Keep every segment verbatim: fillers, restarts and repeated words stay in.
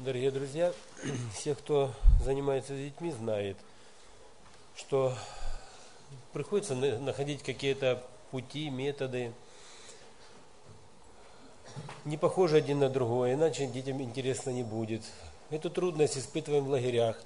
Дорогие друзья, все, кто занимается с детьми, знает, что приходится находить какие-то пути, методы, не похожи один на другой, иначе детям интересно не будет. Эту трудность испытываем в лагерях.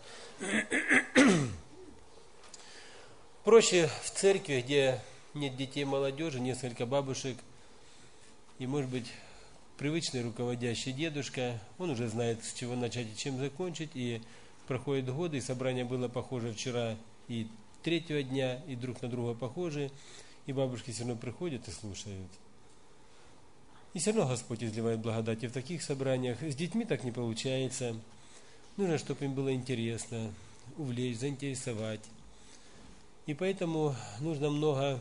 Проще в церкви, где нет детей, молодежи, несколько бабушек, и, может быть, привычный руководящий дедушка, он уже знает, с чего начать и чем закончить, и проходят годы, и собрание было похоже вчера и третьего дня, и друг на друга похожи, и бабушки все равно приходят и слушают. И все равно Господь изливает благодать и в таких собраниях. С детьми так не получается. Нужно, чтобы им было интересно, увлечь, заинтересовать. И поэтому нужно много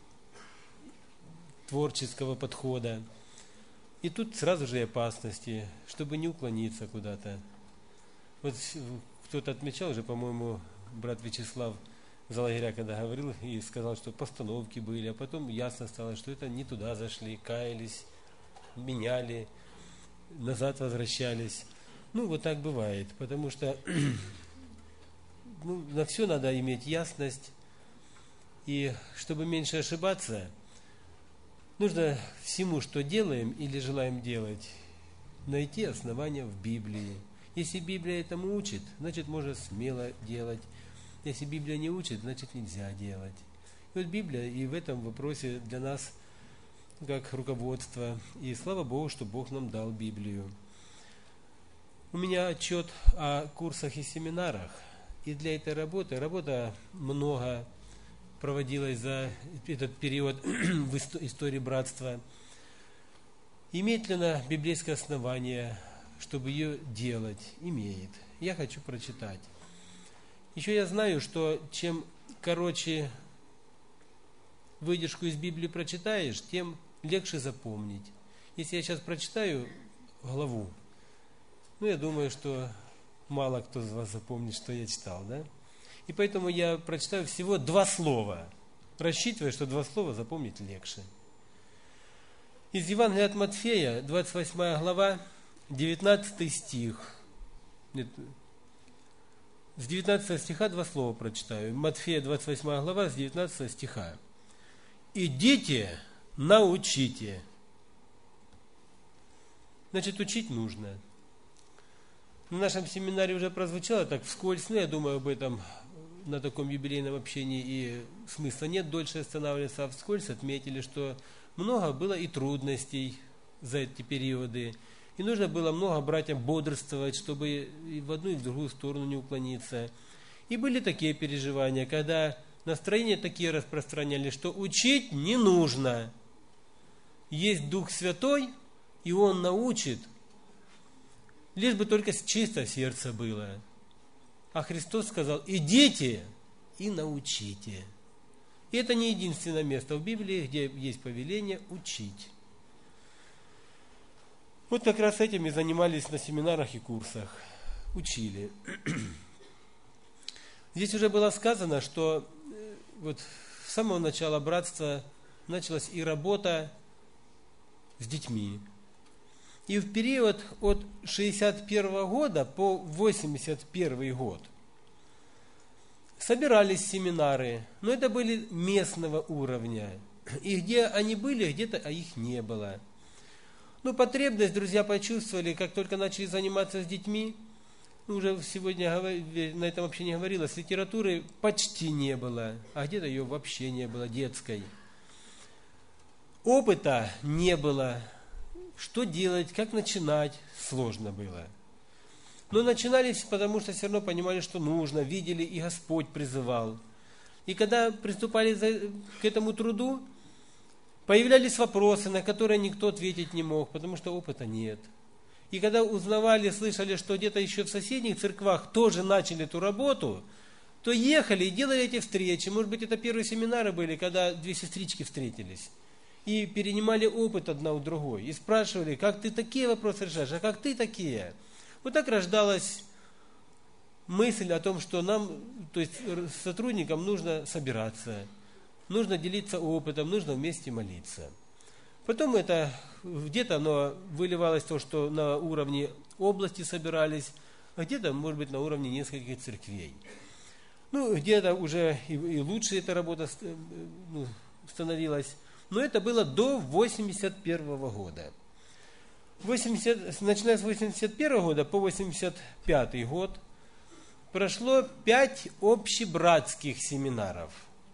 творческого подхода. И тут сразу же и опасности, чтобы не уклониться куда-то. Вот кто-то отмечал уже, по-моему, брат Вячеслав за лагеря, когда говорил и сказал, что постановки были, а потом ясно стало, что это не туда зашли, каялись, меняли, назад возвращались. Ну, вот так бывает, потому что ну, на все надо иметь ясность, и чтобы меньше ошибаться, нужно всему, что делаем или желаем делать, найти основания в Библии. Если Библия этому учит, значит, можно смело делать. Если Библия не учит, значит, нельзя делать. И вот Библия и в этом вопросе для нас как руководство. И слава Богу, что Бог нам дал Библию. У меня отчет о курсах и семинарах. И для этой работы, работа много проводилась за этот период в истории братства. Имеет ли она библейское основание, чтобы ее делать? Имеет. Я хочу прочитать. Еще я знаю, что чем короче выдержку из Библии прочитаешь, тем легче запомнить. Если я сейчас прочитаю главу, ну, я думаю, что мало кто из вас запомнит, что я читал, да? И поэтому я прочитаю всего два слова, рассчитывая, что два слова запомнить легче. Из Евангелия от Матфея, двадцать восьмая глава, девятнадцатый стих. Нет, с девятнадцатого стиха два слова прочитаю. Матфея, двадцать восьмая глава, с девятнадцатого стиха. «Идите, научите». Значит, учить нужно. На нашем семинаре уже прозвучало так вскользь, но я думаю об этом на таком юбилейном общении и смысла нет дольше останавливаться, а вскользь отметили, что много было и трудностей за эти периоды, и нужно было много братьям бодрствовать, чтобы и в одну, и в другую сторону не уклониться. И были такие переживания, когда настроения такие распространялись, что учить не нужно. Есть Дух Святой, и Он научит, лишь бы только чисто сердце было. А Христос сказал: идите и научите. И это не единственное место в Библии, где есть повеление учить. Вот как раз этим и занимались на семинарах и курсах. Учили. Здесь уже было сказано, что вот с самого начала братства началась и работа с детьми. И в период от шестьдесят первого года по восемьдесят первый год собирались семинары, но это были местного уровня. И где они были, где-то их не было. Но потребность, друзья, почувствовали, как только начали заниматься с детьми. Уже сегодня на этом вообще не говорилось, литературы почти не было, а где-то ее вообще не было, детской. Опыта не было. Что делать, как начинать, сложно было. Но начинались, потому что все равно понимали, что нужно, видели, и Господь призывал. И когда приступали к этому труду, появлялись вопросы, на которые никто ответить не мог, потому что опыта нет. И когда узнавали, слышали, что где-то еще в соседних церквах тоже начали эту работу, то ехали и делали эти встречи. Может быть, это первые семинары были, когда две сестрички встретились. И перенимали опыт одна у другой. И спрашивали, как ты такие вопросы решаешь, а как ты такие? Вот так рождалась мысль о том, что нам, то есть сотрудникам нужно собираться, нужно делиться опытом, нужно вместе молиться. Потом это где-то оно выливалось то, что на уровне области собирались, а где-то, может быть, на уровне нескольких церквей. Ну, где-то уже и, и лучше эта работа ну, становилась. Но это было до восемьдесят первого года. восемьдесят, начиная с восемьдесят первого года по восемьдесят пятый год прошло пять общебратских семинаров.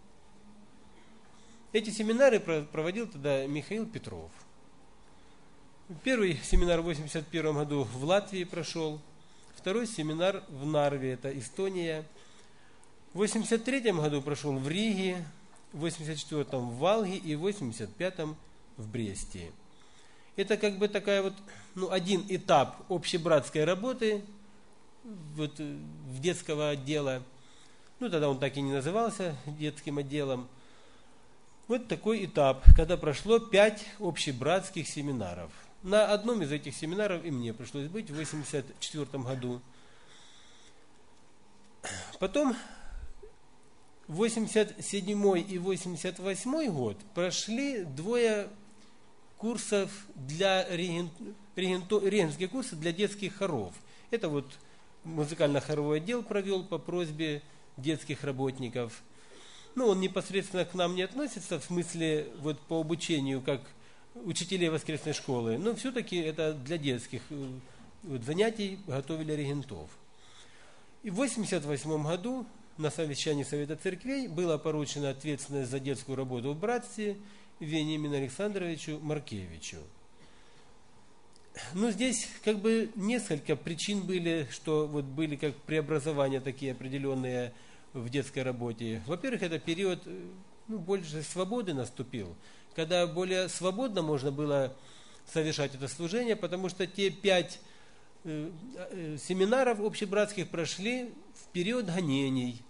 Эти семинары проводил тогда Михаил Петров. Первый семинар в восемьдесят первом году в Латвии прошел, второй семинар в Нарве, это Эстония. В восемьдесят третьем году прошел в Риге, в восемьдесят четвёртом в Валге и в восемьдесят пятом в Бресте. Это как бы такая вот, ну, один этап общебратской работы вот, в детского отдела. Ну, тогда он так и не назывался детским отделом. Вот такой этап, когда прошло пять общебратских семинаров. На одном из этих семинаров и мне пришлось быть в восемьдесят четвёртом году. Потом восемьдесят седьмой и восемьдесят восьмой год прошли двое курсов для реген... регенто... регенские курсы для детских хоров. Это вот музыкально-хоровой отдел провел по просьбе детских работников. Ну, он непосредственно к нам не относится, в смысле вот по обучению, как учителей воскресной школы, но все-таки это для детских вот, занятий готовили регентов. И в восемьдесят восьмом году на совещании Совета Церквей была поручена ответственность за детскую работу в братстве Вениамину Александровичу Маркевичу. Ну, здесь как бы несколько причин были, что вот были как преобразования такие определенные в детской работе. Во-первых, это период, ну, больше свободы наступил, когда более свободно можно было совершать это служение, потому что те пять э, э, семинаров общебратских прошли в период гонений.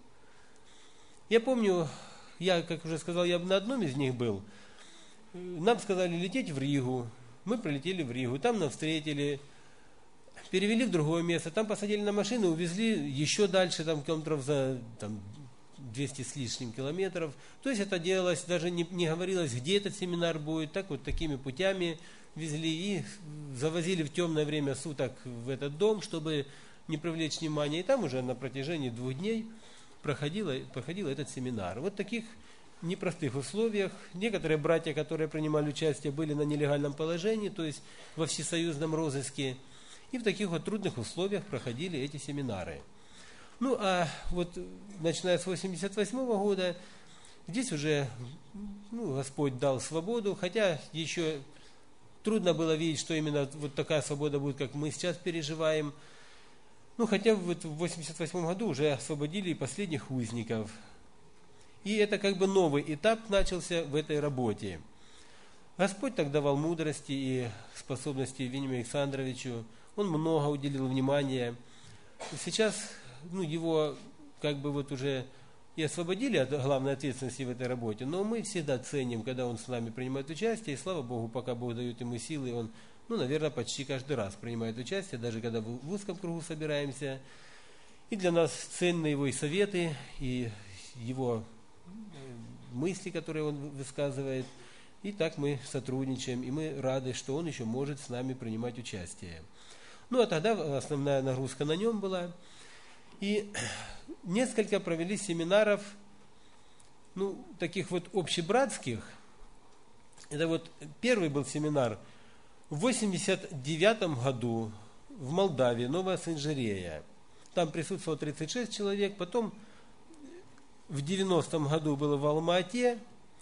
Я помню, я, как уже сказал, я на одном из них был. Нам сказали лететь в Ригу. Мы прилетели в Ригу, там нас встретили, перевели в другое место, там посадили на машину, увезли еще дальше, там километров за там, двести с лишним километров. То есть это делалось, даже не, не говорилось, где этот семинар будет, так вот такими путями везли и завозили в темное время суток в этот дом, чтобы не привлечь внимания. И там уже на протяжении двух дней проходило, проходил этот семинар. Вот таких непростых условиях. Некоторые братья, которые принимали участие, были на нелегальном положении, то есть во всесоюзном розыске. И в таких вот трудных условиях проходили эти семинары. Ну, а вот начиная с восемьдесят восьмого года, здесь уже ну, Господь дал свободу, хотя еще трудно было видеть, что именно вот такая свобода будет, как мы сейчас переживаем. Ну, хотя вот в восемьдесят восьмом году уже освободили и последних узников. И это как бы новый этап начался в этой работе. Господь так давал мудрости и способности Вениамину Александровичу. Он много уделил внимания. Сейчас ну, его как бы вот уже и освободили от главной ответственности в этой работе, но мы всегда ценим, когда он с нами принимает участие, и слава Богу, пока Бог дает ему силы, он, ну, наверное, почти каждый раз принимает участие, даже когда в узком кругу собираемся. И для нас ценны его и советы, и его мысли, которые он высказывает. И так мы сотрудничаем, и мы рады, что он еще может с нами принимать участие. Ну, а тогда основная нагрузка на нем была. И несколько провели семинаров, ну, таких вот общебратских. Это вот первый был семинар в восемьдесят девятом году в Молдавии, Новая Санжирея. Там присутствовало тридцать шесть человек, потом в девяностом году было в Алма-Ате.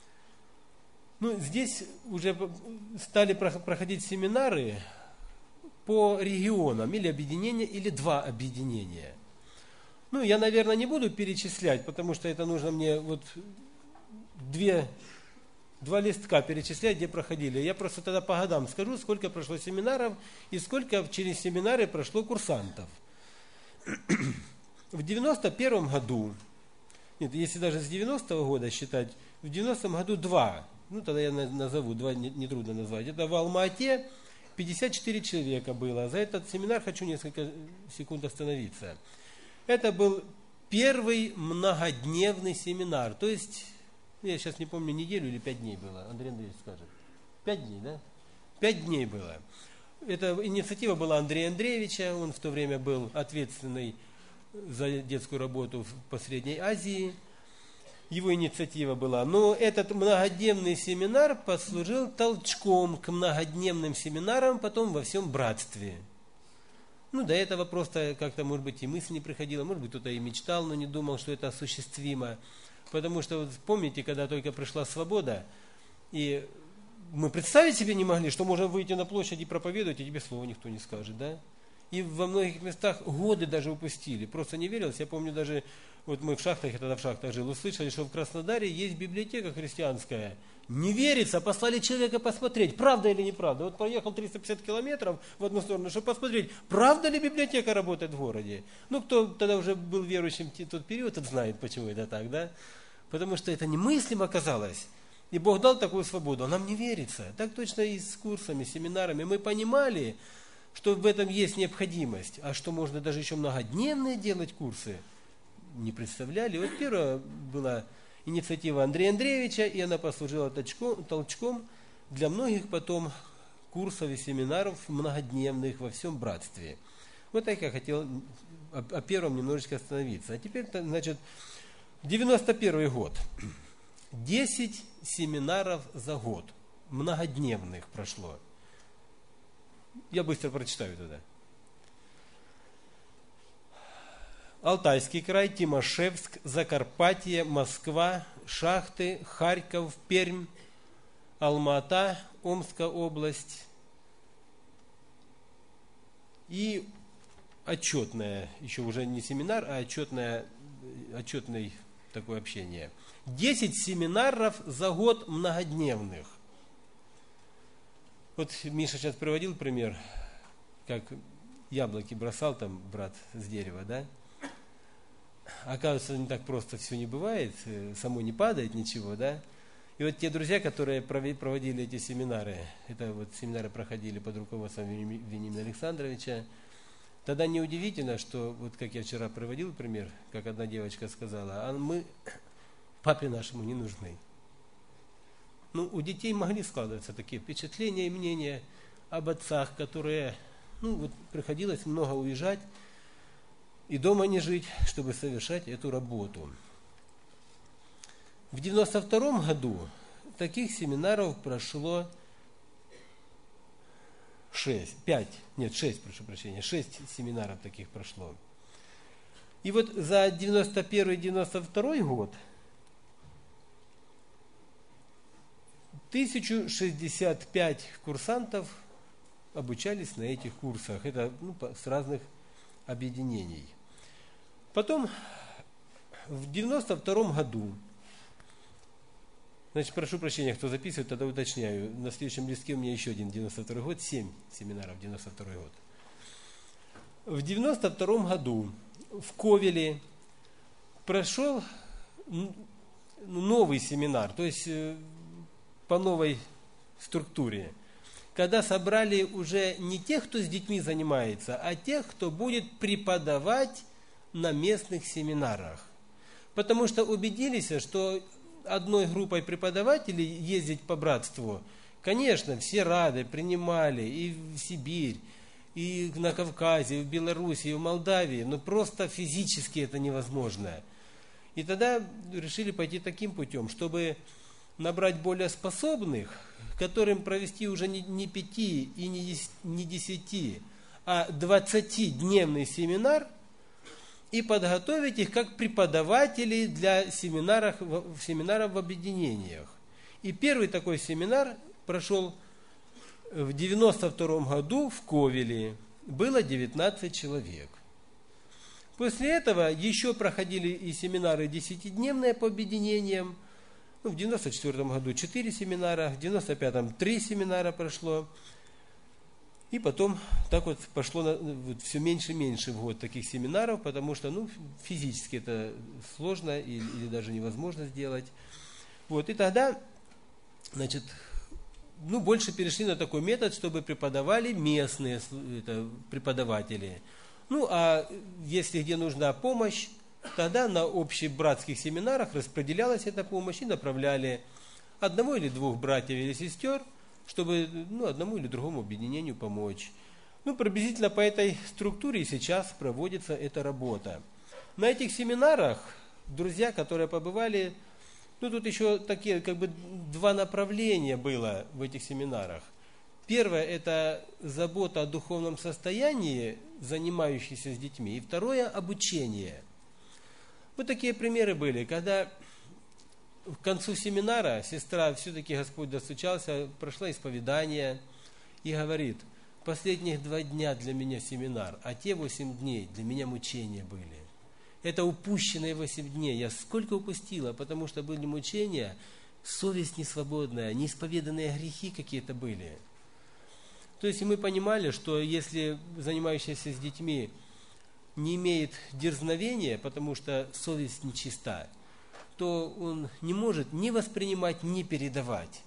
Ну, здесь уже стали проходить семинары по регионам, или объединения, или два объединения. Ну, я, наверное, не буду перечислять, потому что это нужно мне вот две, два листка перечислять, где проходили. Я просто тогда по годам скажу, сколько прошло семинаров и сколько через семинары прошло курсантов. В девяносто первом году, нет, если даже с девяностого года считать, в девяностом году два, ну тогда я назову, два нетрудно назвать. Это в Алма-Ате пятьдесят четыре человека было. За этот семинар хочу несколько секунд остановиться. Это был первый многодневный семинар. То есть, я сейчас не помню, неделю или пять дней было. Андрей Андреевич скажет. Пять дней, да? Пять дней было. Эта инициатива была Андрея Андреевича, он в то время был ответственный за детскую работу по Средней Азии. Его инициатива была. Но этот многодневный семинар послужил толчком к многодневным семинарам потом во всем братстве. Ну, до этого просто как-то, может быть, и мысль не приходила, может быть, кто-то и мечтал, но не думал, что это осуществимо. Потому что, вот помните, когда только пришла свобода, и мы представить себе не могли, что можно выйти на площадь и проповедовать, и тебе слова никто не скажет, да? И во многих местах годы даже упустили. Просто не верилось. Я помню даже, вот мы в шахтах, я тогда в шахтах жил, услышали, что в Краснодаре есть библиотека христианская. Не верится, послали человека посмотреть, правда или неправда. Вот проехал триста пятьдесят километров в одну сторону, чтобы посмотреть, правда ли библиотека работает в городе. Ну, кто тогда уже был верующим в тот период, тот знает, почему это так, да? Потому что это немыслимо оказалось. И Бог дал такую свободу, а нам не верится. Так точно и с курсами, семинарами. Мы понимали, что в этом есть необходимость, а что можно даже еще многодневные делать курсы, не представляли. Вот первая была инициатива Андрея Андреевича, и она послужила толчком, толчком для многих потом курсов и семинаров многодневных во всем братстве. Вот так я хотел о, о первом немножечко остановиться. А теперь, значит, девяносто первый год. десять семинаров за год, многодневных прошло. Я быстро прочитаю тогда. Алтайский край, Тимошевск, Закарпатье, Москва, Шахты, Харьков, Пермь, Алма-Ата, Омская область и отчетное, еще уже не семинар, а отчетное, отчетное такое общение. Десять семинаров за год многодневных. Вот Миша сейчас приводил пример, как яблоки бросал там брат с дерева, да? Оказывается, не так просто все не бывает, само не падает ничего, да? И вот те друзья, которые проводили эти семинары, это вот семинары проходили под руководством Вениамина Александровича, тогда неудивительно, что, вот как я вчера приводил пример, как одна девочка сказала, а мы папе нашему не нужны. Ну, у детей могли складываться такие впечатления и мнения об отцах, которые, ну, вот приходилось много уезжать и дома не жить, чтобы совершать эту работу. В девяносто втором году таких семинаров прошло шесть, пять, нет, шесть, прошу прощения, шесть семинаров таких прошло. И вот за девяносто первый — девяносто второй год тысяча шестьдесят пять курсантов обучались на этих курсах. Это ну, с разных объединений. Потом в девяносто втором году, значит, прошу прощения, кто записывает, тогда уточняю. На следующем листке у меня еще один девяносто второй год, семь семинаров девяносто второй год. В девяносто втором году в Ковеле прошел новый семинар, то есть по новой структуре, когда собрали уже не тех, кто с детьми занимается, а тех, кто будет преподавать на местных семинарах. Потому что убедились, что одной группой преподавателей ездить по братству, конечно, все рады, принимали и в Сибирь, и на Кавказе, и в Белоруссии, и в Молдавии, но просто физически это невозможно. И тогда решили пойти таким путем, чтобы набрать более способных, которым провести уже не, не пяти и не, не десяти, а двадцатидневный семинар и подготовить их как преподавателей для семинаров, семинаров в объединениях. И первый такой семинар прошел в девяносто втором году в Ковеле. Было девятнадцать человек. После этого еще проходили и семинары десятидневные по объединениям. Ну, в девяносто четвёртом году четыре семинара, в девяносто пятом три семинара прошло. И потом так вот пошло на, вот, все меньше и меньше в год таких семинаров, потому что ну, физически это сложно или, или даже невозможно сделать. Вот, и тогда, значит, ну, больше перешли на такой метод, чтобы преподавали местные это, преподаватели. Ну, а если где нужна помощь, тогда на общих братских семинарах распределялась эта помощь и направляли одного или двух братьев или сестер, чтобы ну, одному или другому объединению помочь. Ну, приблизительно по этой структуре и сейчас проводится эта работа. На этих семинарах друзья, которые побывали, ну, тут еще такие, как бы, два направления было в этих семинарах. Первое – это забота о духовном состоянии, занимающейся с детьми. И второе – обучение. Вот такие примеры были, когда к концу семинара сестра, все-таки Господь достучался, прошла исповедание и говорит: последних два дня для меня семинар, а те восемь дней для меня мучения были. Это упущенные восемь дней. Я сколько упустила, потому что были мучения, совесть несвободная, неисповеданные грехи какие-то были. То есть мы понимали, что если занимающийся с детьми не имеет дерзновения, потому что совесть нечиста, то он не может ни воспринимать, ни передавать.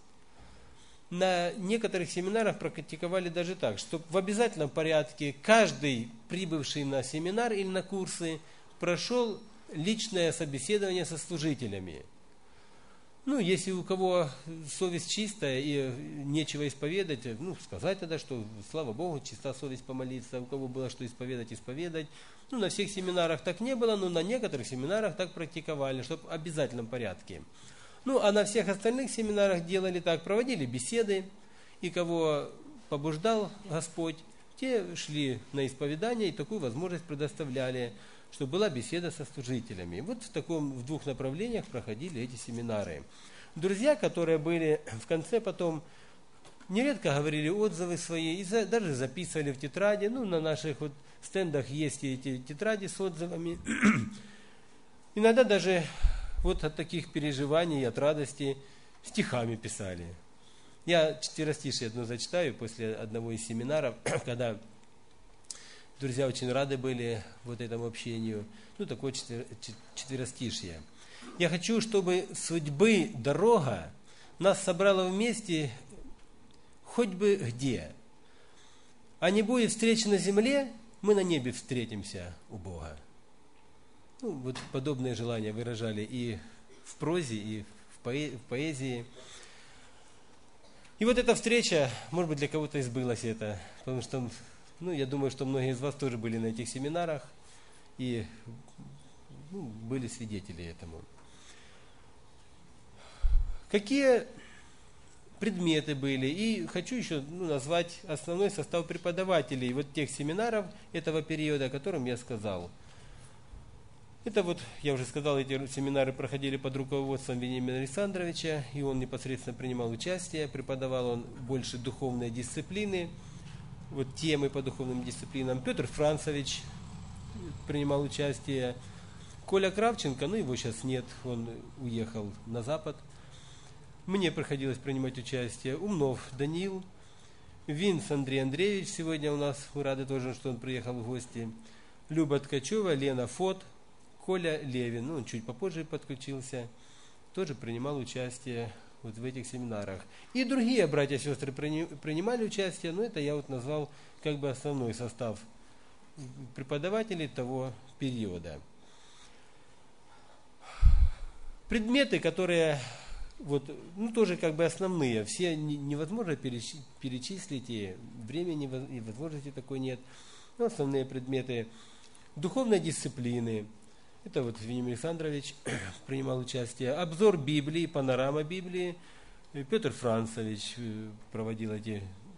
На некоторых семинарах практиковали даже так, что в обязательном порядке каждый прибывший на семинар или на курсы прошел личное собеседование со служителями. Ну, если у кого совесть чистая и нечего исповедать, ну, сказать тогда, что, слава Богу, чиста совесть помолиться. У кого было что исповедать, исповедать. Ну, на всех семинарах так не было, но на некоторых семинарах так практиковали, чтобы в обязательном порядке. Ну, а на всех остальных семинарах делали так, проводили беседы, и кого побуждал Господь, те шли на исповедание, и такую возможность предоставляли, чтобы была беседа со служителями. Вот в таком, в двух направлениях проходили эти семинары. Друзья, которые были в конце потом, нередко говорили отзывы свои, и за, даже записывали в тетради. Ну, на наших вот стендах есть эти тетради с отзывами. Иногда даже вот от таких переживаний, от радости стихами писали. Я четверостишие одно зачитаю после одного из семинаров, когда друзья очень рады были вот этому общению. Ну, такое четвер... четверостишье. Я хочу, чтобы судьбы дорога нас собрала вместе хоть бы где. А не будет встречи на земле, мы на небе встретимся у Бога. Ну, вот подобные желания выражали и в прозе, и в, поэ... в поэзии. И вот эта встреча, может быть, для кого-то и сбылась это, потому что, ну, я думаю, что многие из вас тоже были на этих семинарах и ну, были свидетели этому. Какие предметы были? И хочу еще ну, назвать основной состав преподавателей вот тех семинаров этого периода, о котором я сказал. Это вот, я уже сказал, эти семинары проходили под руководством Вениамина Александровича, и он непосредственно принимал участие, преподавал он больше духовной дисциплины, вот темы по духовным дисциплинам. Петр Францевич принимал участие, Коля Кравченко, ну его сейчас нет, он уехал на Запад. Мне приходилось принимать участие. Умнов Даниил, Винс Андрей Андреевич, сегодня у нас, мы рады тоже, что он приехал в гости. Люба Ткачева, Лена Фот, Коля Левин, ну он чуть попозже подключился, тоже принимал участие вот в этих семинарах. И другие братья и сестры принимали участие, но это я вот назвал как бы основной состав преподавателей того периода. Предметы, которые вот, ну, тоже как бы основные, все невозможно перечислить, и времени и возможности такой нет. Но основные предметы духовной дисциплины. Это вот Вениамин Александрович принимал участие. Обзор Библии, панорама Библии. Петр Францевич проводил эти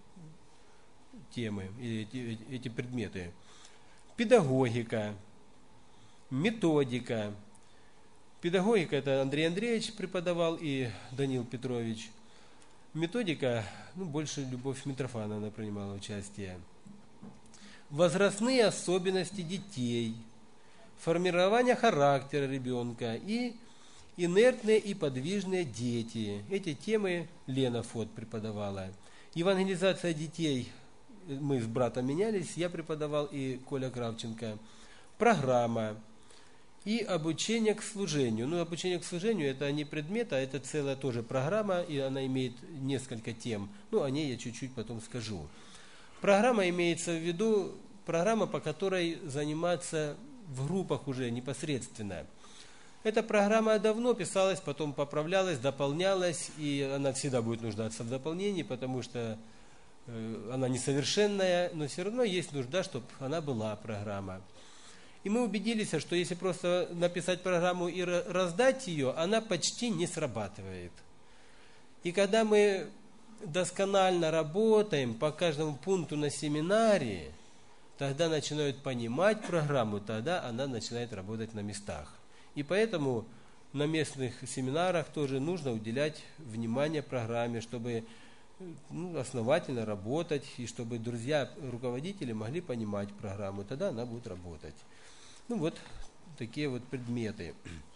темы, эти, эти предметы. Педагогика, методика. Педагогика это Андрей Андреевич преподавал и Данил Петрович. Методика, ну, больше Любовь Митрофановна принимала участие. Возрастные особенности детей. Формирование характера ребенка и инертные и подвижные дети. Эти темы Лена Фот преподавала. Евангелизация детей, мы с братом менялись, я преподавал и Коля Кравченко. Программа и обучение к служению. Ну, обучение к служению это не предмет, а это целая тоже программа, и она имеет несколько тем. Ну, о ней я чуть-чуть потом скажу. Программа имеется в виду, программа, по которой заниматься в группах уже непосредственно. Эта программа давно писалась, потом поправлялась, дополнялась, и она всегда будет нуждаться в дополнении, потому что она несовершенная, но все равно есть нужда, чтобы она была, программа. И мы убедились, что если просто написать программу и раздать ее, она почти не срабатывает. И когда мы досконально работаем по каждому пункту на семинаре, тогда начинают понимать программу, тогда она начинает работать на местах. И поэтому на местных семинарах тоже нужно уделять внимание программе, чтобы ну, основательно работать, и чтобы друзья, руководители могли понимать программу, тогда она будет работать. Ну вот такие вот предметы.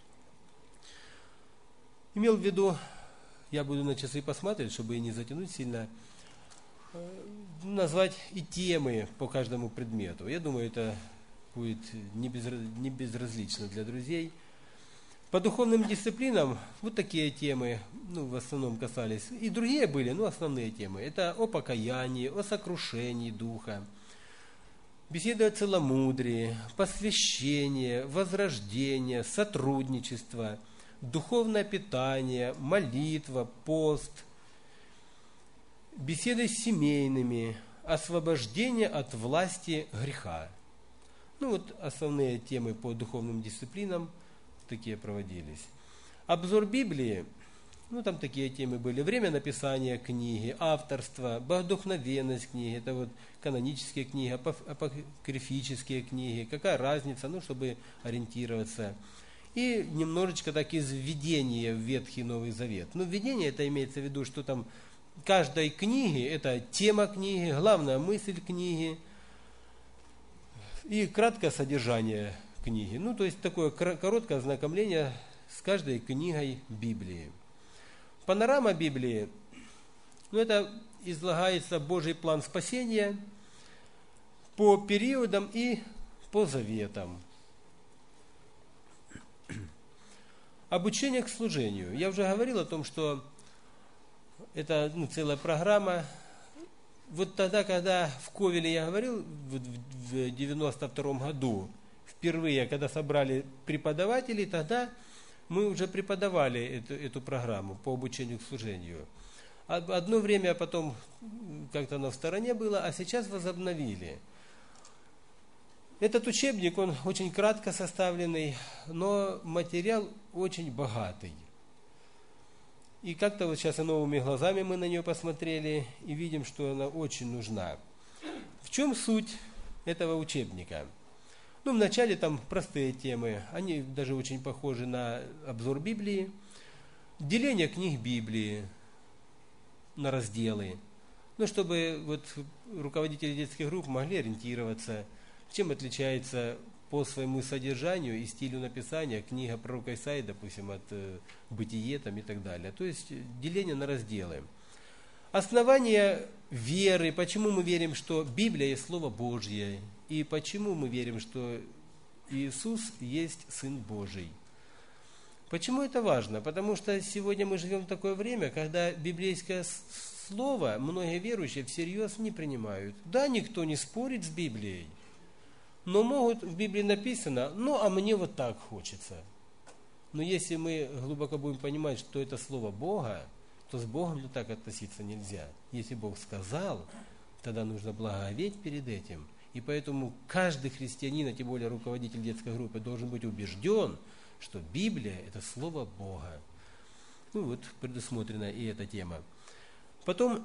Имел в виду, я буду на часы посмотреть, чтобы и не затянуть сильно, назвать и темы по каждому предмету. Я думаю, это будет не, безра... не безразлично для друзей. По духовным дисциплинам вот такие темы, ну, в основном касались. И другие были, но основные темы. Это о покаянии, о сокрушении духа, беседы о целомудрии, посвящение, возрождение, сотрудничество, духовное питание, молитва, пост, беседы с семейными, освобождение от власти греха. Ну вот основные темы по духовным дисциплинам такие проводились. Обзор Библии, ну там такие темы были. Время написания книги, авторство, богодухновенность книги, это вот канонические книги, апокрифические книги, какая разница, ну чтобы ориентироваться. И немножечко так из введения в Ветхий Новый Завет. Ну введение это имеется в виду, что там каждой книги, это тема книги, главная мысль книги и краткое содержание книги. Ну, то есть такое короткое ознакомление с каждой книгой Библии. Панорама Библии, ну, это излагается Божий план спасения по периодам и по заветам. Обучение к служению. Я уже говорил о том, что это ну, целая программа. Вот тогда, когда в Ковеле я говорил, в девяносто втором году, впервые, когда собрали преподавателей, тогда мы уже преподавали эту, эту программу по обучению к служению. Одно время потом как-то оно в стороне было, а сейчас возобновили. Этот учебник, он очень кратко составленный, но материал очень богатый. И как-то вот сейчас и новыми глазами мы на нее посмотрели и видим, что она очень нужна. В чем суть этого учебника? Ну, вначале там простые темы, они даже очень похожи на обзор Библии. Деление книг Библии на разделы. Ну, чтобы вот руководители детских групп могли ориентироваться, чем отличается по своему содержанию и стилю написания книга пророка Исаии, допустим, от э, Бытие там, и так далее. То есть деление на разделы. Основание веры, почему мы верим, что Библия есть Слово Божье, и почему мы верим, что Иисус есть Сын Божий. Почему это важно? Потому что сегодня мы живем в такое время, когда библейское слово многие верующие всерьез не принимают. Да, никто не спорит с Библией, но могут, в Библии написано, ну, а мне вот так хочется. Но если мы глубоко будем понимать, что это слово Бога, то с Богом так относиться нельзя. Если Бог сказал, тогда нужно благоговеть перед этим. И поэтому каждый христианин, а тем более руководитель детской группы, должен быть убежден, что Библия – это Слово Бога. Ну вот, предусмотрена и эта тема. Потом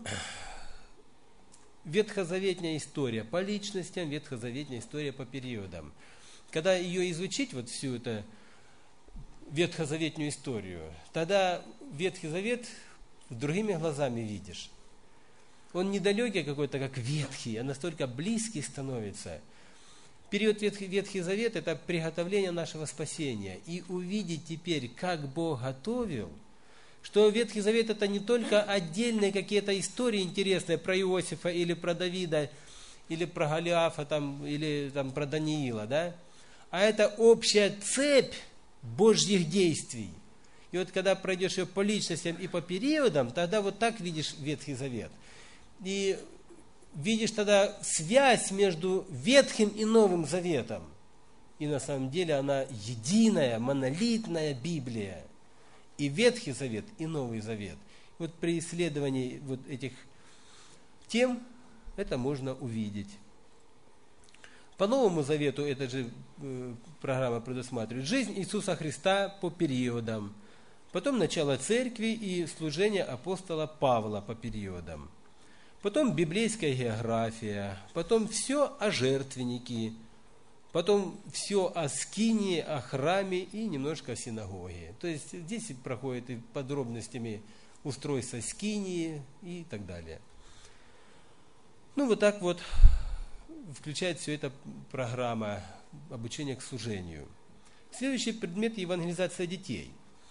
ветхозаветная история по личностям, ветхозаветная история по периодам. Когда ее изучить, вот всю эту ветхозаветную историю, тогда Ветхий Завет другими глазами видишь. Он недалекий какой-то, как ветхий, а настолько близкий становится. Период Ветхий, Ветхий Завет – это приготовление нашего спасения. И увидеть теперь, как Бог готовил, что Ветхий Завет – это не только отдельные какие-то истории интересные про Иосифа или про Давида, или про Голиафа, там, или там, про Даниила, да? А это общая цепь Божьих действий. И вот когда пройдешь ее по личностям и по периодам, тогда вот так видишь Ветхий Завет. И видишь тогда связь между Ветхим и Новым Заветом. И на самом деле она единая, монолитная Библия. И Ветхий Завет, и Новый Завет. Вот при исследовании вот этих тем это можно увидеть. По Новому Завету эта же э, программа предусматривает жизнь Иисуса Христа по периодам, потом начало церкви и служение апостола Павла по периодам, потом библейская география, потом все о жертвеннике, потом все о скинии, о храме и немножко о синагоге. То есть здесь проходит и подробностями устройства скинии и так далее. Ну вот так вот включает все это программа обучения к служению. Следующий предмет – евангелизация детей.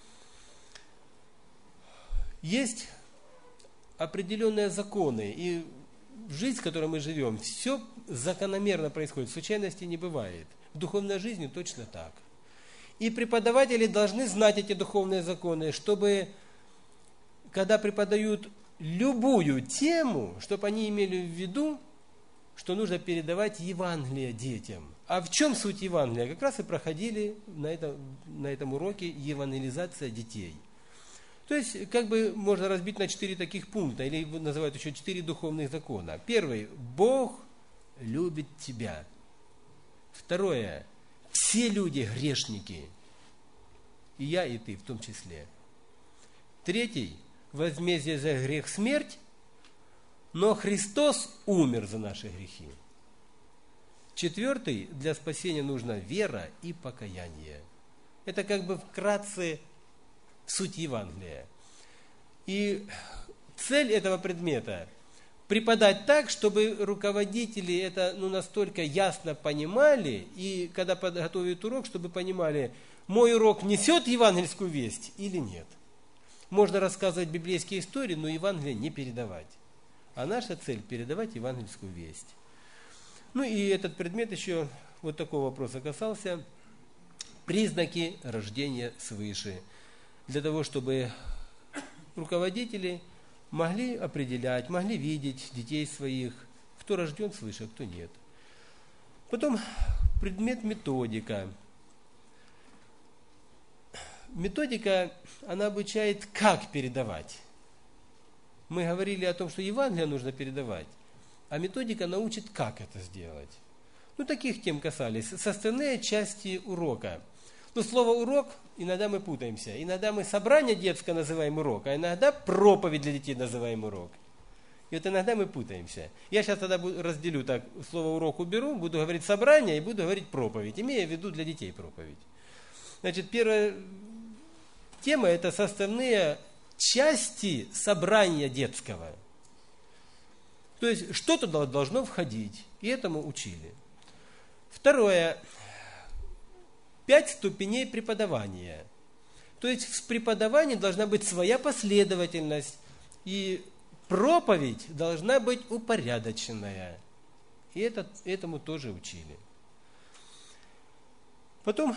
Есть определенные законы, и в жизнь, в которой мы живем, все закономерно происходит, случайностей не бывает. В духовной жизни точно так. И преподаватели должны знать эти духовные законы, чтобы, когда преподают любую тему, чтобы они имели в виду, что нужно передавать Евангелие детям. А в чем суть Евангелия? Как раз и проходили на этом, на этом уроке евангелизация детей. То есть, как бы можно разбить на четыре таких пункта, или называют еще четыре духовных закона. Первый – Бог любит тебя. Второе – все люди грешники, и я, и ты в том числе. Третий – возмездие за грех – смерть, но Христос умер за наши грехи. Четвертый, для спасения нужна вера и покаяние. Это как бы вкратце суть Евангелия. И цель этого предмета – преподать так, чтобы руководители это ну, настолько ясно понимали, и когда подготовят урок, чтобы понимали, мой урок несет евангельскую весть или нет. Можно рассказывать библейские истории, но Евангелие не передавать. А наша цель – передавать евангельскую весть. Ну и этот предмет еще вот такого вопроса касался. Признаки рождения свыше. Для того, чтобы руководители могли определять, могли видеть детей своих, кто рожден свыше, а кто нет. Потом предмет методика. Методика, она обучает, как передавать. Мы говорили о том, что Евангелие нужно передавать, а методика научит, как это сделать. Ну, таких тем касались. Составные части урока. Ну, слово «урок» иногда мы путаемся. Иногда мы собрание детское называем урок, а иногда проповедь для детей называем урок. И вот иногда мы путаемся. Я сейчас тогда разделю так, слово «урок» уберу, буду говорить собрание и буду говорить проповедь, имея в виду для детей проповедь. Значит, первая тема – это составные части собрания детского. То есть, что туда должно входить, и этому учили. Второе. Пять ступеней преподавания. То есть, в преподавании должна быть своя последовательность, и проповедь должна быть упорядоченная. И это, этому тоже учили. Потом,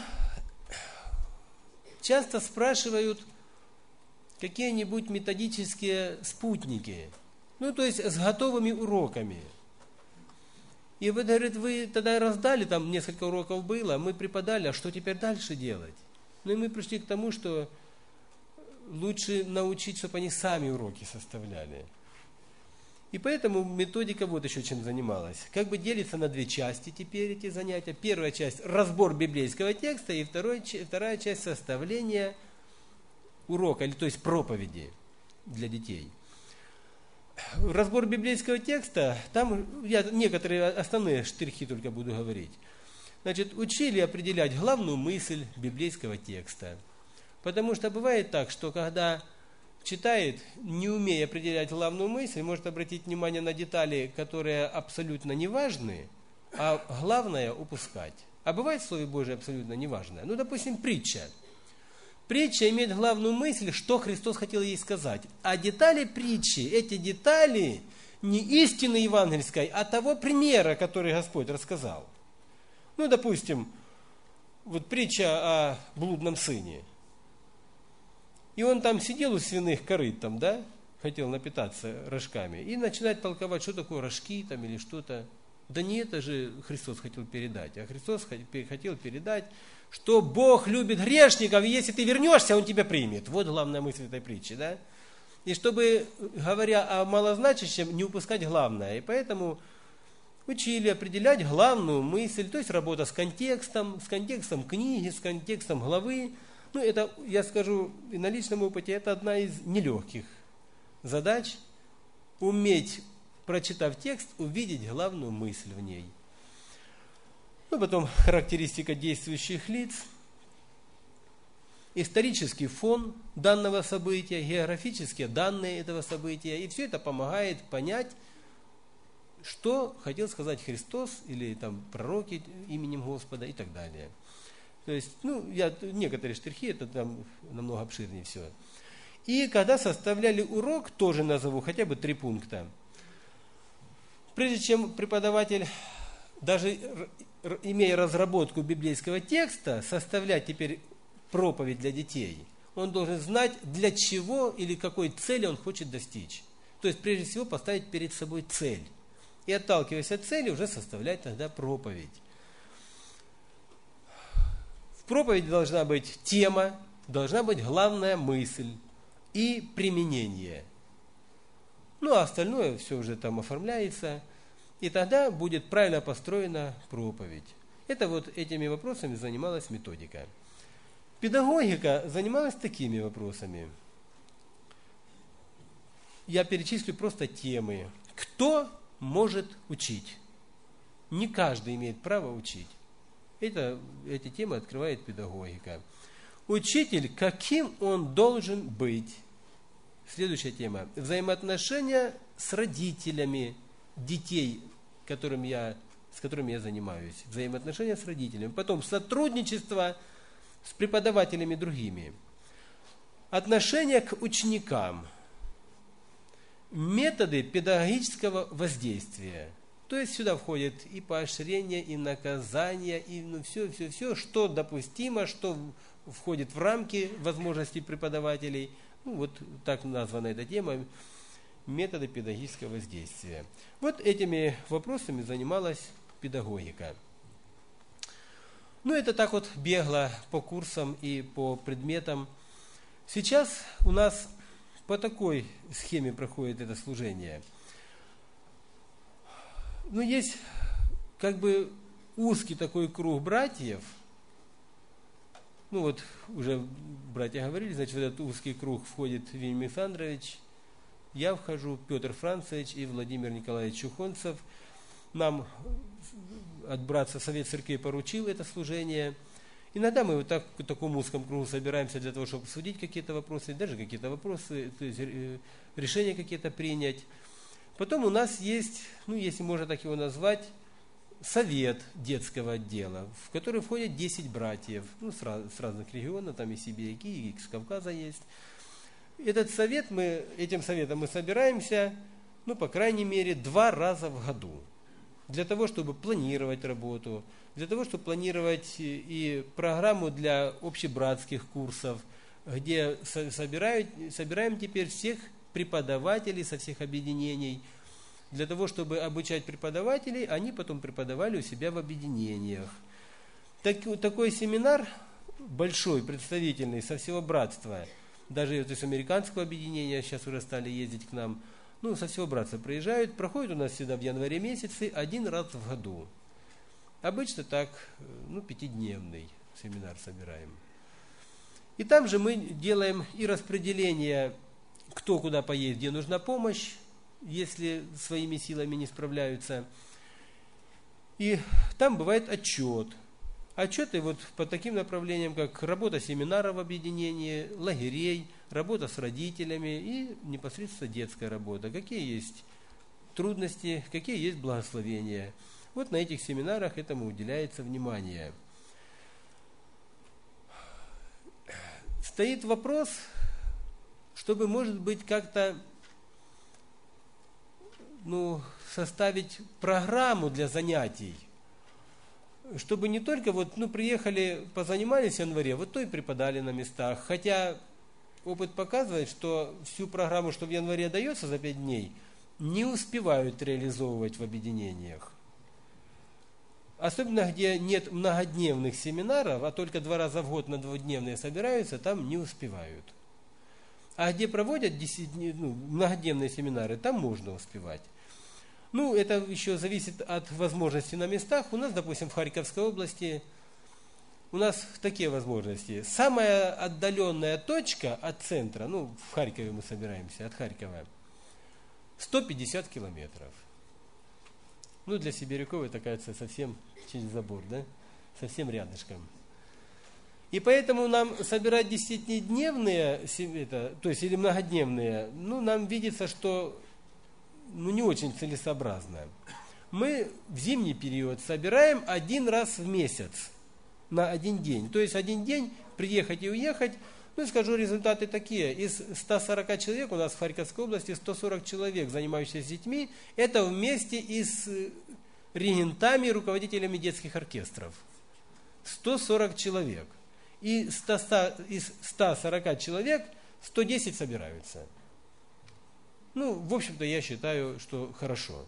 часто спрашивают, какие-нибудь методические спутники, ну, то есть с готовыми уроками. И вы, говорит, вы тогда раздали, там несколько уроков было, мы преподали, а что теперь дальше делать? Ну, и мы пришли к тому, что лучше научить, чтобы они сами уроки составляли. И поэтому методика вот еще чем занималась. Как бы делится на две части теперь эти занятия. Первая часть – разбор библейского текста, и второй, вторая часть – составление урока, то есть проповеди для детей. Разбор библейского текста, там я некоторые основные штрихи только буду говорить. Значит, учили определять главную мысль библейского текста. Потому что бывает так, что когда читает, не умея определять главную мысль, может обратить внимание на детали, которые абсолютно не важны, а главное упускать. А бывает в Слове Божьем абсолютно неважное. Ну, допустим, притча. Притча имеет главную мысль, что Христос хотел ей сказать. А детали притчи, эти детали не истины евангельской, а того примера, который Господь рассказал. Ну, допустим, вот притча о блудном сыне. И он там сидел у свиных корыт, там, да, хотел напитаться рожками, и начинает толковать, что такое рожки там или что-то. Да не это же Христос хотел передать. А Христос хотел передать, что Бог любит грешников, и если ты вернешься, Он тебя примет. Вот главная мысль этой притчи, да? И чтобы, говоря о малозначащем, не упускать главное. И поэтому учили определять главную мысль, то есть работа с контекстом, с контекстом книги, с контекстом главы. Ну, это, я скажу, и на личном опыте, это одна из нелегких задач. Уметь, прочитав текст, увидеть главную мысль в ней. Ну, потом характеристика действующих лиц, исторический фон данного события, географические данные этого события. И все это помогает понять, что хотел сказать Христос или там пророки именем Господа и так далее. То есть, ну, я, некоторые штрихи, это там намного обширнее все. И когда составляли урок, тоже назову хотя бы три пункта. Прежде чем преподаватель, даже имея разработку библейского текста, составлять теперь проповедь для детей, он должен знать, для чего или какой цели он хочет достичь. То есть, прежде всего, поставить перед собой цель. И, отталкиваясь от цели, уже составлять тогда проповедь. В проповеди должна быть тема, должна быть главная мысль и применение. Ну, а остальное все уже там оформляется, и тогда будет правильно построена проповедь. Это вот этими вопросами занималась методика. Педагогика занималась такими вопросами. Я перечислю просто темы. Кто может учить? Не каждый имеет право учить. Это, эти темы открывает педагогика. Учитель, каким он должен быть? Следующая тема. Взаимоотношения с родителями детей, которым я, с которыми я занимаюсь. Взаимоотношения с родителями. Потом сотрудничество с преподавателями другими. Отношение к ученикам. Методы педагогического воздействия. То есть сюда входит и поощрение, и наказание, и ну, все, все, все, что допустимо, что входит в рамки возможностей преподавателей. Ну, вот так названа эта тема. Методы педагогического воздействия. Вот этими вопросами занималась педагогика. Ну, это так вот бегло по курсам и по предметам. Сейчас у нас по такой схеме проходит это служение. Ну, есть как бы узкий такой круг братьев. Ну, вот уже братья говорили, значит, в этот узкий круг входит Вениамин Александрович, я вхожу, Петр Францевич и Владимир Николаевич Чухонцев. Нам от братства Совет Церквей поручил это служение. Иногда мы вот так в таком узком кругу собираемся для того, чтобы обсудить какие-то вопросы, даже какие-то вопросы, то есть решения какие-то принять. Потом у нас есть, ну, если можно так его назвать, совет детского отдела, в который входят десять братьев, ну, с, раз, с разных регионов, там и сибиряки, и с Кавказа есть. Этот совет, мы, этим советом мы собираемся, ну, по крайней мере, два раза в году. Для того, чтобы планировать работу, для того, чтобы планировать и программу для общебратских курсов, где собирают, собираем теперь всех преподавателей со всех объединений, для того, чтобы обучать преподавателей, они потом преподавали у себя в объединениях. Так, такой семинар большой, представительный, со всего братства, даже из американского объединения сейчас уже стали ездить к нам, ну, со всего братства приезжают, проходит у нас всегда в январе месяце один раз в году. Обычно так, ну, пятидневный семинар собираем. И там же мы делаем и распределение, кто куда поедет, где нужна помощь, если своими силами не справляются. И там бывает отчет. Отчеты вот по таким направлениям, как работа семинара в объединении, лагерей, работа с родителями и непосредственно детская работа. Какие есть трудности, какие есть благословения. Вот на этих семинарах этому уделяется внимание. Стоит вопрос, чтобы, может быть, как-то ну, составить программу для занятий, чтобы не только вот, ну, приехали, позанимались в январе, вот то и преподали на местах. Хотя опыт показывает, что всю программу, что в январе дается за пять дней, не успевают реализовывать в объединениях. особенно где нет многодневных семинаров, а только два раза в год на двухдневные собираются, там не успевают. А где проводят десятиднев, ну, многодневные семинары, там можно успевать. Ну, это еще зависит от возможностей на местах. У нас, допустим, в Харьковской области, у нас такие возможности. Самая отдаленная точка от центра, ну, в Харькове мы собираемся, от Харькова, сто пятьдесят километров. Ну, для сибиряков это, кажется, совсем через забор, да? Совсем рядышком. И поэтому нам собирать десятидневные, это, то есть или многодневные, ну, нам видится, что ну, не очень целесообразно. Мы в зимний период собираем один раз в месяц на один день. То есть один день приехать и уехать. Ну, и скажу, результаты такие. Из ста сорока человек, у нас в Харьковской области сто сорок человек, занимающихся с детьми, это вместе и с регентами, руководителями детских оркестров. сто сорок человек. И из ста сорока человек сто десять собираются. Ну, в общем-то, я считаю, что хорошо.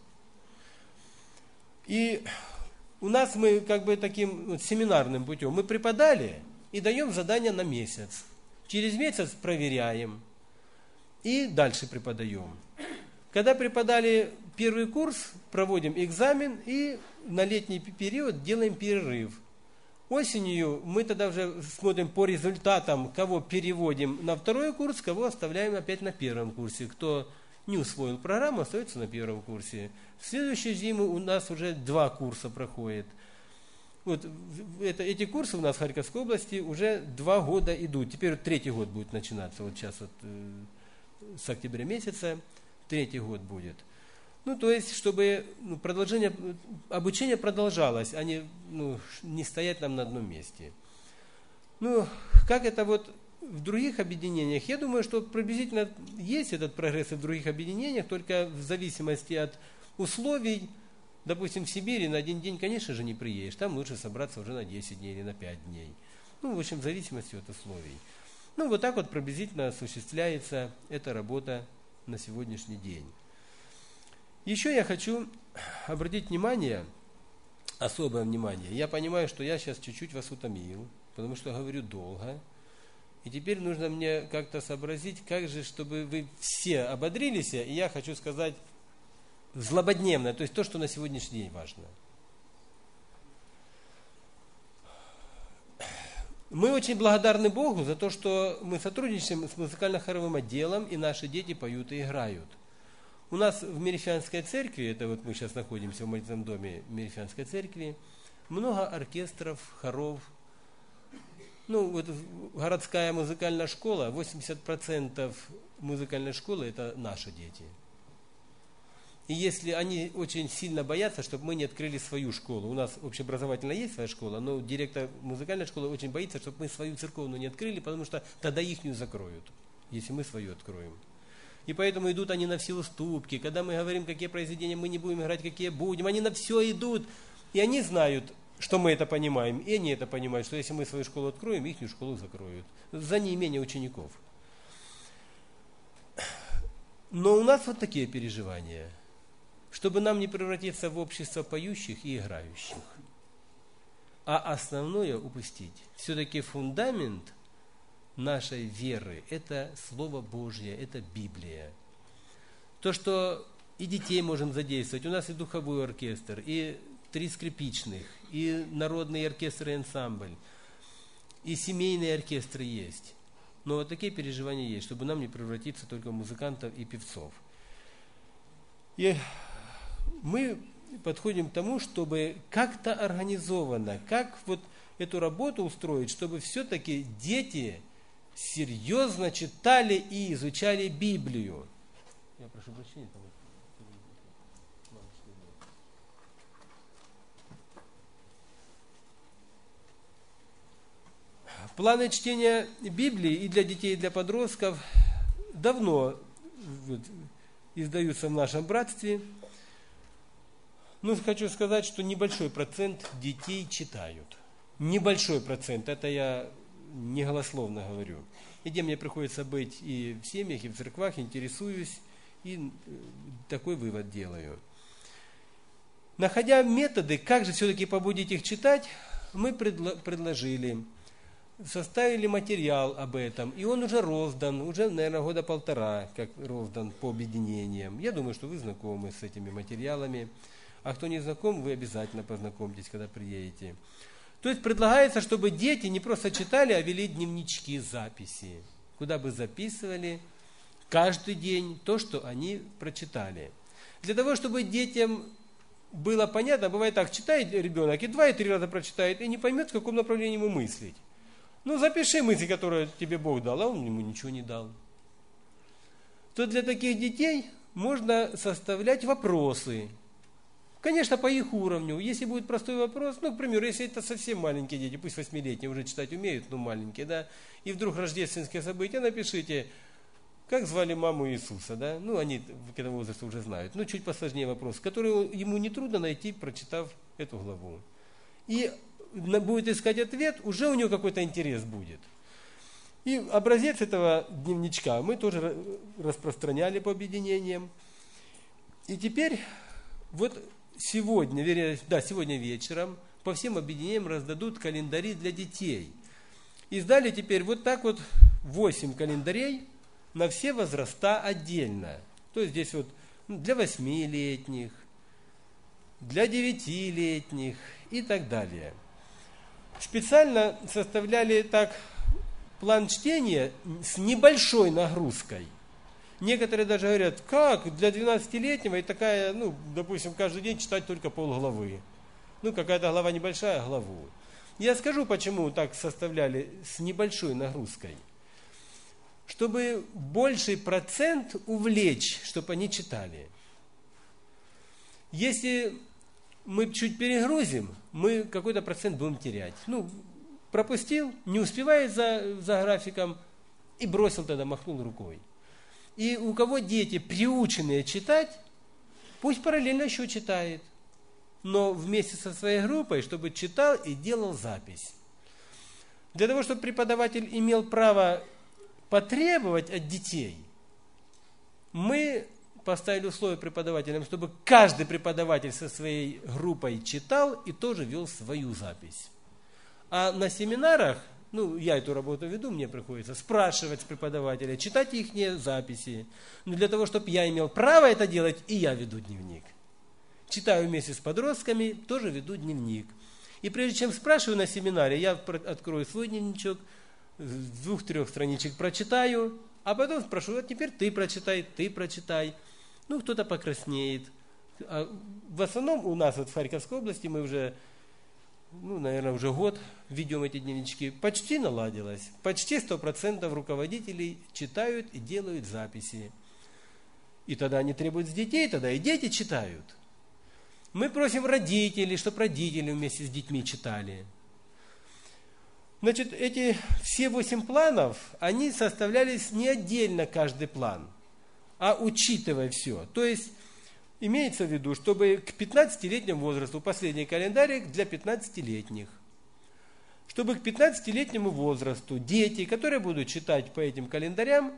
И у нас мы как бы таким вот семинарным путем, мы преподали и даем задание на месяц. Через месяц проверяем и дальше преподаем. Когда преподали первый курс, проводим экзамен и на летний период делаем перерыв. Осенью мы тогда уже смотрим по результатам, кого переводим на второй курс, кого оставляем опять на первом курсе. Кто не усвоил программу, остается на первом курсе. В следующую зиму у нас уже два курса проходит. Вот это, эти курсы у нас в Харьковской области уже два года идут. Теперь вот третий год будет начинаться. Вот сейчас вот, э, с октября месяца третий год будет. Ну, то есть, чтобы ну, продолжение, обучение продолжалось, а не, ну, не стоять нам на одном месте. Ну, как это вот в других объединениях? Я думаю, что приблизительно есть этот прогресс и в других объединениях, только в зависимости от условий. Допустим, в Сибири на один день, конечно же, не приедешь. Там лучше собраться уже на десять дней или на пять дней. Ну, в общем, в зависимости от условий. Ну, вот так вот приблизительно осуществляется эта работа на сегодняшний день. Еще я хочу обратить внимание, особое внимание. Я понимаю, что я сейчас чуть-чуть вас утомил, потому что говорю долго. И теперь нужно мне как-то сообразить, как же, чтобы вы все ободрились. И я хочу сказать злободневно, то есть то, что на сегодняшний день важно. Мы очень благодарны Богу за то, что мы сотрудничаем с музыкально-хоровым отделом, и наши дети поют и играют. У нас в Мерефянской церкви, это вот мы сейчас находимся в молитвенном доме Мерефянской церкви, много оркестров, хоров. Ну, вот городская музыкальная школа, восемьдесят процентов музыкальной школы это наши дети. И если они очень сильно боятся, чтобы мы не открыли свою школу. У нас общеобразовательная есть своя школа, но директор музыкальной школы очень боится, чтобы мы свою церковную не открыли, потому что тогда ихнюю закроют, если мы свою откроем. И поэтому идут они на все уступки. Когда мы говорим, какие произведения мы не будем играть, какие будем, они на все идут. И они знают, что мы это понимаем, и они это понимают, что если мы свою школу откроем, ихнюю школу закроют. За неимение учеников. Но у нас вот такие переживания. Чтобы нам не превратиться в общество поющих и играющих. А основное упустить. Все-таки фундамент нашей веры – это Слово Божье, это Библия. То, что и детей можем задействовать. У нас и духовой оркестр, и три скрипичных, и народный оркестр и ансамбль, и семейные оркестры есть. Но вот такие переживания есть, чтобы нам не превратиться только в музыкантов и певцов. И мы подходим к тому, чтобы как-то организованно, как вот эту работу устроить, чтобы все-таки дети серьезно читали и изучали Библию. Я прошу прощения. Планы чтения Библии и для детей, и для подростков давно вот, издаются в нашем братстве. Ну, хочу сказать, что небольшой процент детей читают. Небольшой процент, это я не голословно говорю. И где мне приходится быть и в семьях, и в церквах, интересуюсь, и такой вывод делаю. находя методы, как же все-таки побудить их читать, мы предло- предложили, составили материал об этом, и он уже роздан, уже, наверное, года полтора, как роздан по объединениям. Я думаю, что вы знакомы с этими материалами, а кто не знаком, вы обязательно познакомьтесь, когда приедете. То есть предлагается, чтобы дети не просто читали, а вели дневнички, записи, куда бы записывали каждый день то, что они прочитали. Для того, чтобы детям было понятно, бывает так, читает ребенок и два, и три раза прочитает, и не поймет, в каком направлении ему мыслить. Ну, запиши мысли, которые тебе Бог дал, а он ему ничего не дал. То для таких детей можно составлять вопросы. Конечно, по их уровню. Если будет простой вопрос, ну, к примеру, если это совсем маленькие дети, пусть восьмилетние уже читать умеют, но маленькие, да, и вдруг рождественское событие, напишите, как звали маму Иисуса, да, ну, они к этому возрасту уже знают. Ну, чуть посложнее вопрос, который ему нетрудно найти, прочитав эту главу. И будет искать ответ, уже у него какой-то интерес будет. И образец этого дневничка мы тоже распространяли по объединениям. И теперь вот сегодня, вернее, да, сегодня вечером по всем объединениям раздадут календари для детей. Издали теперь вот так вот восемь календарей на все возраста отдельно. То есть здесь вот для восьмилетних, для девятилетних и так далее. Специально составляли так план чтения с небольшой нагрузкой. Некоторые даже говорят, как для двенадцатилетнего и такая, ну, допустим, каждый день читать только полглавы. Ну, какая-то глава небольшая, главу. Я скажу, почему так составляли с небольшой нагрузкой. Чтобы больший процент увлечь, чтобы они читали. Если мы чуть перегрузим, мы какой-то процент будем терять. Ну, пропустил, не успевает за, за графиком и бросил тогда, махнул рукой. И у кого дети приученные читать, пусть параллельно еще читает. Но вместе со своей группой, чтобы читал и делал запись. Для того, чтобы преподаватель имел право потребовать от детей, мы поставили условие преподавателям, чтобы каждый преподаватель со своей группой читал и тоже вел свою запись. А на семинарах, ну, я эту работу веду, мне приходится спрашивать с преподавателя, читать их записи. Но для того, чтобы я имел право это делать, и я веду дневник. Читаю вместе с подростками, тоже веду дневник. И прежде чем спрашиваю на семинаре, я открою свой дневничок, с двух-трех страничек прочитаю, а потом спрошу, вот теперь ты прочитай, ты прочитай. Ну, кто-то покраснеет. А в основном у нас вот в Харьковской области мы уже, ну, наверное, уже год ведем эти дневнички. Почти наладилось. Почти сто процентов руководителей читают и делают записи. И тогда они требуют с детей, тогда и дети читают. Мы просим родителей, чтобы родители вместе с детьми читали. Значит, эти все восемь планов, они составлялись не отдельно каждый план, а учитывая все. То есть, имеется в виду, чтобы к пятнадцатилетнему возрасту, последний календарик для пятнадцатилетних, чтобы к пятнадцатилетнему возрасту дети, которые будут читать по этим календарям,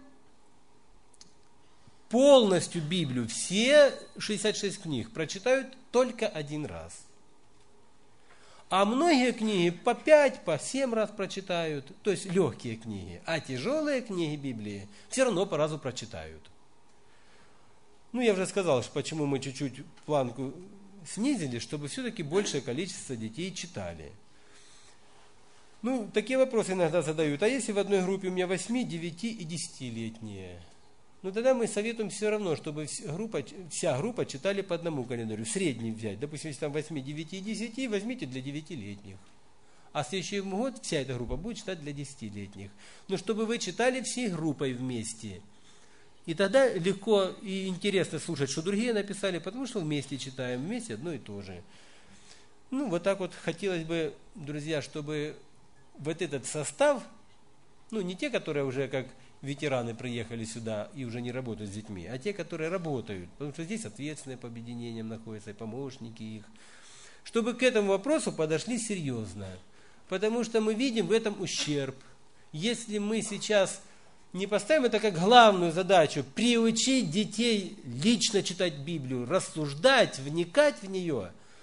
полностью Библию, все шестьдесят шесть книг прочитают только один раз. А многие книги по пять, по семь раз прочитают, то есть легкие книги, а тяжелые книги Библии все равно по разу прочитают. Ну, я уже сказал, что почему мы чуть-чуть планку снизили, чтобы все-таки большее количество детей читали. Ну, такие вопросы иногда задают. А если в одной группе у меня восьми, девяти и десятилетние? Ну, тогда мы советуем все равно, чтобы группа, вся группа читали по одному календарю. Средний взять. Допустим, если там восьми, девяти и десяти, возьмите для девятилетних. А в следующий год вся эта группа будет читать для десятилетних. Но чтобы вы читали всей группой вместе. И тогда легко и интересно слушать, что другие написали, потому что вместе читаем, вместе одно и то же. Ну, вот так вот хотелось бы, друзья, чтобы вот этот состав, ну, не те, которые уже как ветераны приехали сюда и уже не работают с детьми, а те, которые работают, потому что здесь ответственные по объединениям находятся, и помощники их, чтобы к этому вопросу подошли серьезно. Потому что мы видим в этом ущерб. Если мы сейчас не поставим это как главную задачу, приучить детей лично читать Библию, рассуждать, вникать в нее,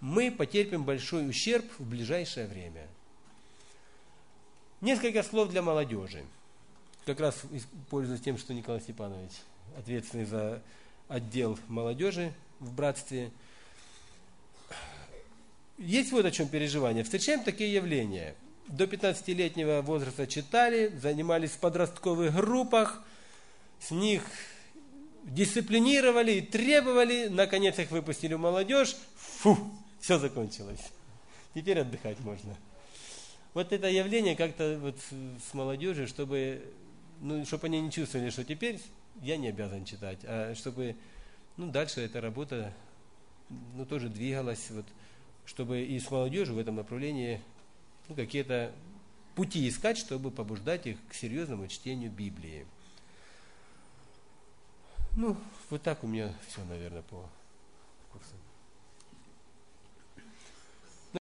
мы потерпим большой ущерб в ближайшее время. Несколько слов для молодежи. Как раз пользуясь тем, что Николай Степанович ответственный за отдел молодежи в братстве. Есть вот о чем переживание. Встречаем такие явления. До пятнадцатилетнего возраста читали, занимались в подростковых группах, с них дисциплинировали и требовали, наконец их выпустили в молодежь, фу, все закончилось. Теперь отдыхать можно. Вот это явление как-то вот с молодежью, чтобы, ну, чтобы они не чувствовали, что теперь я не обязан читать, а чтобы, ну, дальше эта работа, ну, тоже двигалась, вот, чтобы и с молодежью в этом направлении, ну, какие-то пути искать, чтобы побуждать их к серьезному чтению Библии. Ну, вот так у меня все, наверное, по курсам.